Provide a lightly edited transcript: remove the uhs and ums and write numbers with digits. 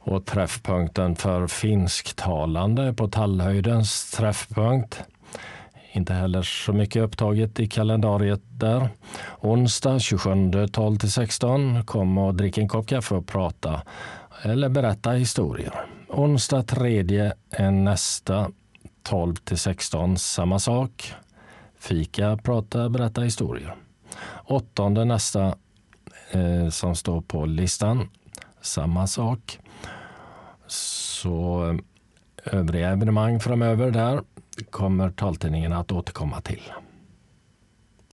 Och träffpunkten för finsktalande på Tallhöjdens träffpunkt. Inte heller så mycket upptaget i kalendariet där. Onsdag 27:12-16 kom och drick en kopp kaffe och prata eller berätta historier. Onsdag 3 är nästa 12-16 samma sak. Fika, prata, berätta historier. 8:e nästa som står på listan. Samma sak. Så övriga evenemang framöver där kommer taltidningen att återkomma till.